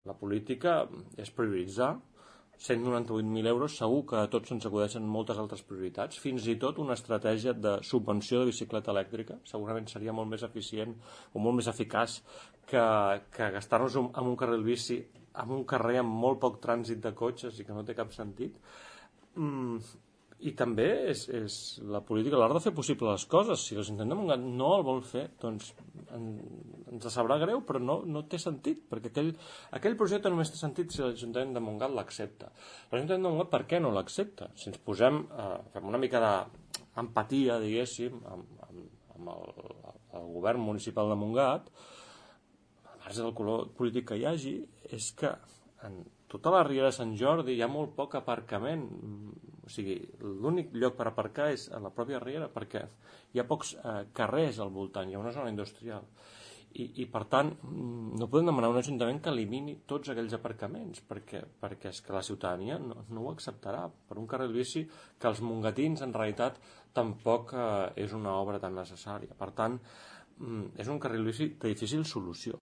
La política és prioritzar. 198.000 euros, segur que a tots ens acudeixen moltes altres prioritats, fins i tot una estratègia de subvenció de bicicleta elèctrica, segurament seria molt més eficient o molt més eficaç que gastar-nos en un carril bici, en un carrer amb molt poc trànsit de cotxes i que no té cap sentit. I també és la política a l'hora de fer possible les coses. Si l'Ajuntament de Montgat no el vol fer, doncs ens sabrà greu, però no té sentit, perquè aquell projecte només té sentit si l'Ajuntament de Montgat l'accepta. L'Ajuntament de Montgat per què no l'accepta? Si ens posem, fem una mica d'empatia, diguéssim, amb el govern municipal de Montgat, al marge del color polític que hi hagi, és que en tota la Riera de Sant Jordi hi ha molt poc aparcament. O sigui, l'únic lloc per aparcar és a la pròpia Riera, perquè hi ha pocs carrers al voltant, hi ha una zona industrial. I per tant, no podem demanar a un ajuntament que elimini tots aquells aparcaments, perquè és que la ciutadania no ho acceptarà per un carril bici que els mongatins en realitat tampoc és una obra tan necessària. Per tant, és un carril bici de difícil solució.